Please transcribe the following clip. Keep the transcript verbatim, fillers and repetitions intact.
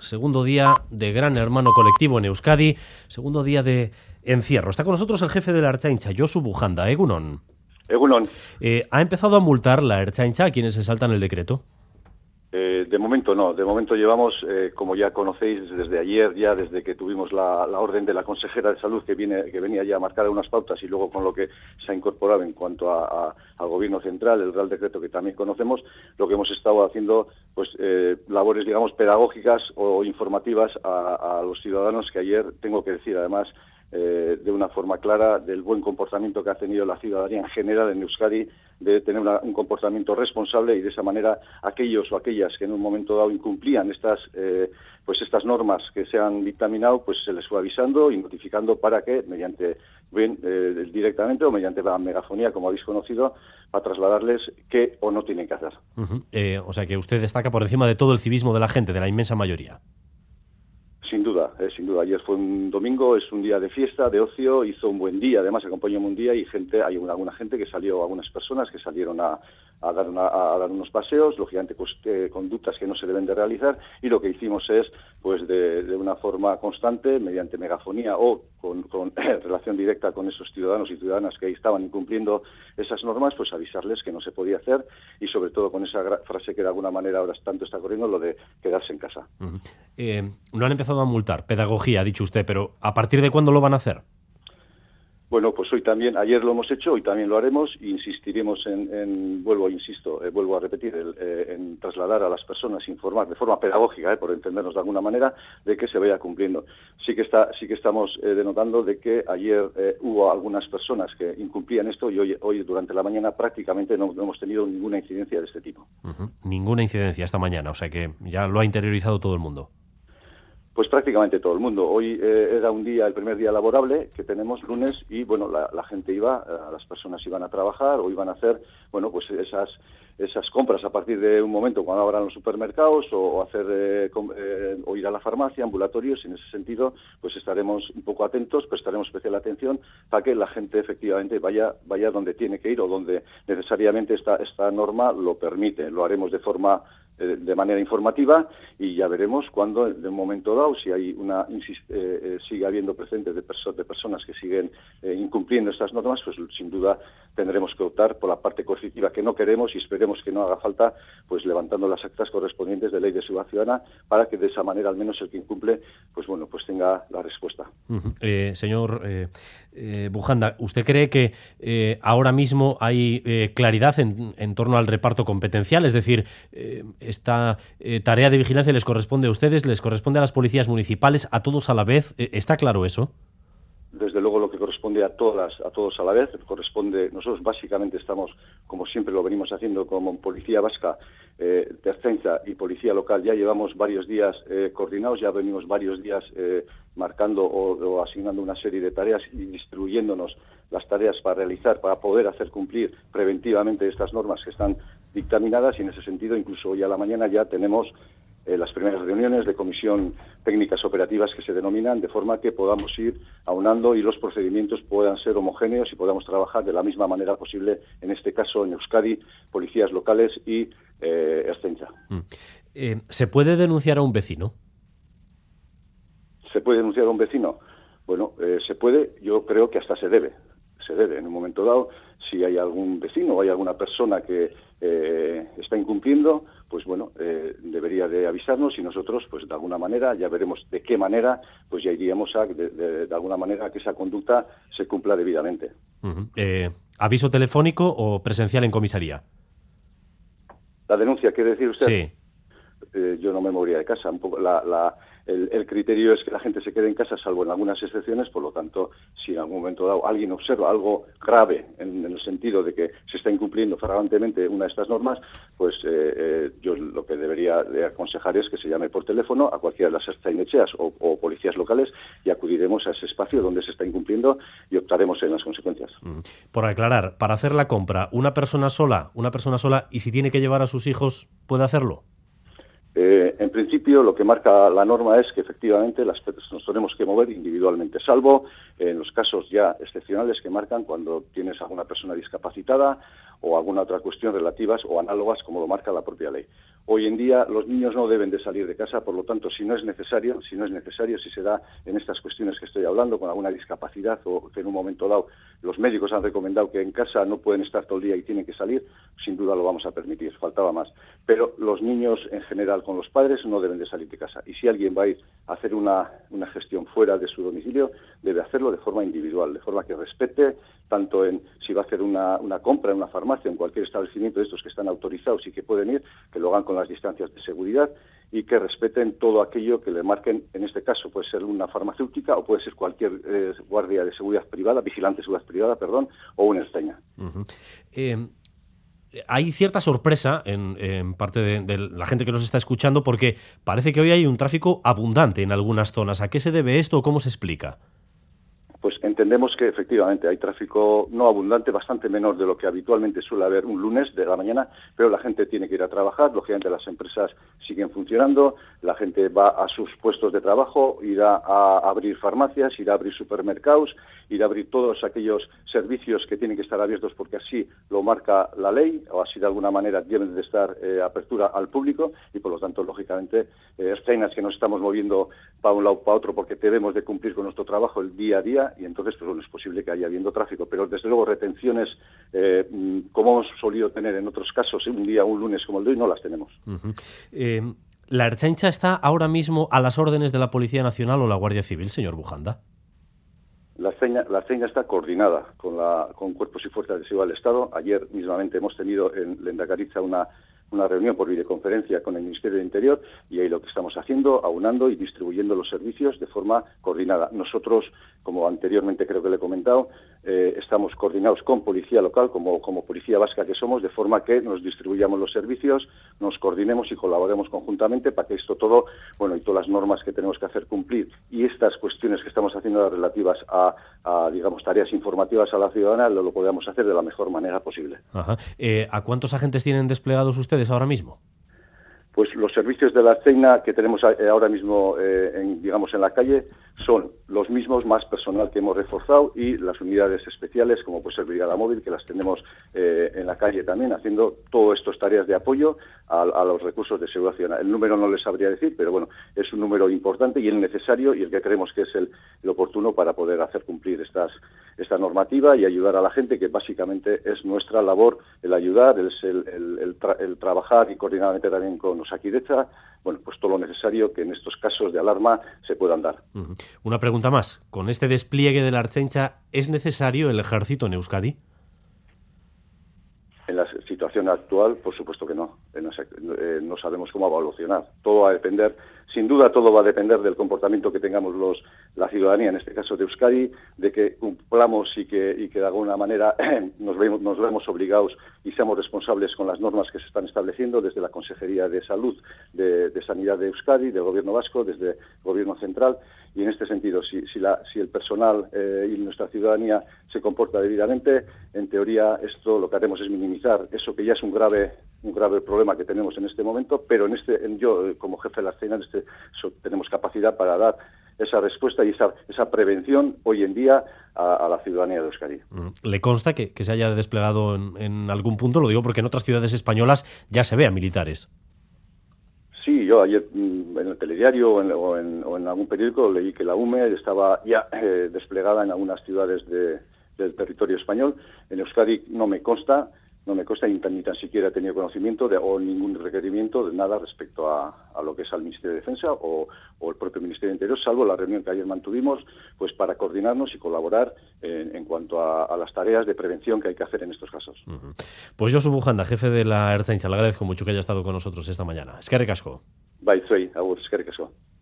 segundo día de Gran Hermano colectivo en Euskadi, segundo día de encierro. Está con nosotros el jefe de la Ertzaintza, Josu Bujanda. Egunon. Egunon. Eh, ¿Ha empezado a multar la Ertzaintza a quienes se saltan el decreto? Eh, de momento no, de momento llevamos, eh, como ya conocéis, desde ayer, ya desde que tuvimos la, la orden de la consejera de salud que viene que venía ya a marcar unas pautas y luego con lo que se ha incorporado en cuanto a, a, al gobierno central, el Real Decreto que también conocemos, lo que hemos estado haciendo, pues eh, labores, digamos, pedagógicas o informativas a, a los ciudadanos, que ayer, tengo que decir además, Eh, de una forma clara, del buen comportamiento que ha tenido la ciudadanía en general en Euskadi, de tener una, un comportamiento responsable, y de esa manera aquellos o aquellas que en un momento dado incumplían estas eh, pues estas normas que se han dictaminado, pues se les fue avisando y notificando para que mediante bien eh, directamente o mediante la megafonía, como habéis conocido, a trasladarles qué o no tienen que hacer. Uh-huh. eh, o sea que usted destaca por encima de todo el civismo de la gente, de la inmensa mayoría. Sin duda, eh, sin duda. Ayer fue un domingo, es un día de fiesta, de ocio, hizo un buen día, además acompañó un día y gente, hay una, alguna gente que salió, algunas personas que salieron a, a, dar, una, a dar unos paseos, lógicamente pues, eh, conductas que no se deben de realizar, y lo que hicimos es, pues de, de una forma constante, mediante megafonía o con, con eh, relación directa con esos ciudadanos y ciudadanas que ahí estaban incumpliendo esas normas, pues avisarles que no se podía hacer, y sobre todo con esa frase que de alguna manera ahora tanto está corriendo, lo de quedarse en casa. Uh-huh. eh, no han empezado a multar, pedagogía, ha dicho usted, pero ¿a partir de cuándo lo van a hacer? Bueno, pues hoy también, ayer lo hemos hecho, hoy también lo haremos, e insistiremos en, en vuelvo, insisto, eh, vuelvo a repetir, el, eh, en trasladar a las personas, informar de forma pedagógica, eh, por entendernos de alguna manera, de que se vaya cumpliendo. Sí que está, sí que estamos eh, denotando de que ayer eh, hubo algunas personas que incumplían esto y hoy, hoy durante la mañana prácticamente no, no hemos tenido ninguna incidencia de este tipo. Uh-huh. Ninguna incidencia esta mañana, o sea que ya lo ha interiorizado todo el mundo. Pues prácticamente todo el mundo. Hoy eh, era un día, el primer día laborable que tenemos, lunes, y bueno, la, la gente iba, eh, las personas iban a trabajar o iban a hacer, bueno, pues esas esas compras a partir de un momento cuando abran los supermercados o, o hacer eh, com, eh, o ir a la farmacia, ambulatorios. En ese sentido, pues estaremos un poco atentos, prestaremos especial atención para que la gente efectivamente vaya vaya donde tiene que ir o donde necesariamente esta esta norma lo permite. Lo haremos de forma de manera informativa y ya veremos cuando, de un momento dado, si hay una insist, eh, eh, sigue habiendo presentes de, perso de personas que siguen eh, incumpliendo estas normas, pues sin duda tendremos que optar por la parte coercitiva que no queremos, y esperemos que no haga falta, pues levantando las actas correspondientes de ley de seguridad ciudadana, para que de esa manera al menos el que incumple, pues bueno, pues tenga la respuesta. Uh-huh. eh, señor eh, eh, Bujanda, ¿usted cree que eh, ahora mismo hay eh, claridad en, en torno al reparto competencial? Es decir, eh, esta eh, tarea de vigilancia les corresponde a ustedes, les corresponde a las policías municipales, a todos a la vez. ¿Está claro eso? Desde luego lo que corresponde a todas, a todos a la vez, corresponde, nosotros básicamente estamos, como siempre lo venimos haciendo como Policía Vasca, eh, de Ertzaintza y Policía Local, ya llevamos varios días eh, coordinados, ya venimos varios días eh, marcando o, o asignando una serie de tareas y distribuyéndonos las tareas para realizar, para poder hacer cumplir preventivamente estas normas que están dictaminadas, y en ese sentido incluso hoy a la mañana ya tenemos Eh, las primeras reuniones de comisión técnicas operativas que se denominan, de forma que podamos ir aunando y los procedimientos puedan ser homogéneos y podamos trabajar de la misma manera posible, en este caso en Euskadi, policías locales y eh, Ertzaintza. Mm. Eh, ¿Se puede denunciar a un vecino? ¿Se puede denunciar a un vecino? Bueno, eh, se puede, yo creo que hasta se debe. Se debe, en un momento dado, si hay algún vecino o hay alguna persona que eh, está incumpliendo, pues bueno, eh, debería de avisarnos, y nosotros, pues de alguna manera, ya veremos de qué manera, pues ya iríamos a, de, de, de alguna manera, a que esa conducta se cumpla debidamente. Uh-huh. eh, ¿Aviso telefónico o presencial en comisaría? ¿La denuncia quiere decir usted? Sí. Eh, yo no me movería de casa. Un poco la, la, el, el criterio es que la gente se quede en casa, salvo en algunas excepciones. Por lo tanto, si en algún momento dado alguien observa algo grave en, en el sentido de que se está incumpliendo flagrantemente una de estas normas, pues eh, eh, yo lo que debería de aconsejar es que se llame por teléfono a cualquiera de las ertzainetxeas o, o policías locales, y acudiremos a ese espacio donde se está incumpliendo y optaremos en las consecuencias. Por aclarar, para hacer la compra, una persona sola, una persona sola, y si tiene que llevar a sus hijos, ¿puede hacerlo? Eh, en principio, lo que marca la norma es que efectivamente las nos tenemos que mover individualmente, salvo en los casos ya excepcionales que marcan cuando tienes alguna persona discapacitada o alguna otra cuestión relativas o análogas, como lo marca la propia ley. Hoy en día los niños no deben de salir de casa, por lo tanto, si no es necesario, si no es necesario, si se da en estas cuestiones que estoy hablando, con alguna discapacidad o que en un momento dado los médicos han recomendado que en casa no pueden estar todo el día y tienen que salir, sin duda lo vamos a permitir, faltaba más. Pero los niños en general con los padres no deben de salir de casa. Y si alguien va a ir a hacer una, una gestión fuera de su domicilio, debe hacerlo de forma individual, de forma que respete tanto en si va a hacer una, una compra en una farmacia, en cualquier establecimiento de estos que están autorizados y que pueden ir, que lo hagan con las distancias de seguridad y que respeten todo aquello que le marquen. En este caso puede ser una farmacéutica o puede ser cualquier eh, guardia de seguridad privada, vigilante de seguridad privada, perdón, o un Ertzaina. Uh-huh. eh... Hay cierta sorpresa en, en parte de, de la gente que nos está escuchando porque parece que hoy hay un tráfico abundante en algunas zonas. ¿A qué se debe esto o cómo se explica? Pues entendemos que efectivamente hay tráfico no abundante, bastante menor de lo que habitualmente suele haber un lunes de la mañana, pero la gente tiene que ir a trabajar, lógicamente las empresas siguen funcionando, la gente va a sus puestos de trabajo, irá a abrir farmacias, irá a abrir supermercados, irá a abrir todos aquellos servicios que tienen que estar abiertos porque así lo marca la ley, o así de alguna manera deben de estar eh, apertura al público y por lo tanto, lógicamente, eh, Ertzainas que nos estamos moviendo para un lado para otro porque debemos de cumplir con nuestro trabajo el día a día y entonces pues bueno, es posible que haya habiendo tráfico, pero desde luego retenciones eh, como hemos solido tener en otros casos, un día, un lunes como el de hoy, no las tenemos. Uh-huh. eh, ¿La Ertzaintza está ahora mismo a las órdenes de la Policía Nacional o la Guardia Civil, señor Bujanda? La Ertzaintza, la Ertzaintza está coordinada con, la, con cuerpos y fuerzas de seguridad del Estado. Ayer mismamente hemos tenido en Lehendakaritza una una reunión por videoconferencia con el Ministerio del Interior y ahí lo que estamos haciendo, aunando y distribuyendo los servicios de forma coordinada. Nosotros, como anteriormente creo que le he comentado, eh, estamos coordinados con Policía Local, como, como Policía Vasca que somos, de forma que nos distribuyamos los servicios, nos coordinemos y colaboremos conjuntamente para que esto todo, bueno, y todas las normas que tenemos que hacer cumplir y estas cuestiones que estamos haciendo relativas a, a digamos, tareas informativas a la ciudadana, lo, lo podamos hacer de la mejor manera posible. Ajá. Eh, ¿A cuántos agentes tienen desplegados ustedes ahora mismo? Pues los servicios de la Ertzaintza que tenemos ahora mismo, eh, en, digamos, en la calle son los mismos, más personal que hemos reforzado y las unidades especiales, como puede ser Brigada Móvil, que las tenemos eh, en la calle también, haciendo todas estas tareas de apoyo a, a los recursos de seguridad ciudadana. El número no les sabría decir, pero bueno, es un número importante y el necesario y el que creemos que es el, el oportuno para poder hacer cumplir estas esta normativa y ayudar a la gente, que básicamente es nuestra labor el ayudar, el, el, el, tra el trabajar y coordinadamente también con Osakidetza, bueno, pues todo lo necesario que en estos casos de alarma se puedan dar. Uh-huh. Una pregunta más. ¿Con este despliegue de la Ertzaintza es necesario el ejército en Euskadi? En la situación actual, por supuesto que no. Eh, no sabemos cómo va a evolucionar. Todo va a depender, sin duda todo va a depender del comportamiento que tengamos los la ciudadanía, en este caso de Euskadi, de que cumplamos y que, y que de alguna manera nos vemos, nos vemos obligados y seamos responsables con las normas que se están estableciendo desde la Consejería de Salud, de, de Sanidad de Euskadi, del Gobierno Vasco, desde el Gobierno Central. Y en este sentido, si, si, la, si el personal eh, y nuestra ciudadanía se comporta debidamente, en teoría esto lo que haremos es minimizar eso que ya es un grave un grave problema que tenemos en este momento, pero en este en yo como jefe de la Ertzaintza en este so, tenemos capacidad para dar esa respuesta y esa, esa prevención hoy en día a, a la ciudadanía de Euskadi. ¿Le consta que, que se haya desplegado en, en algún punto? Lo digo porque en otras ciudades españolas ya se ve a militares. Sí, yo ayer en el telediario o en, o en, o en algún periódico leí que la U M E estaba ya eh, desplegada en algunas ciudades de, del territorio español. En Euskadi no me consta, no me consta ni tan, ni tan siquiera he tenido conocimiento de, o ningún requerimiento de nada respecto a, a lo que es al Ministerio de Defensa o, o el propio Ministerio de Interior, salvo la reunión que ayer mantuvimos pues para coordinarnos y colaborar en, en cuanto a, a las tareas de prevención que hay que hacer en estos casos. Uh-huh. Pues Josu Bujanda, jefe de la Ertzaintza, le agradezco mucho que haya estado con nosotros esta mañana. Eskerrik asko. Bai, zuei, agur, eskerrik asko.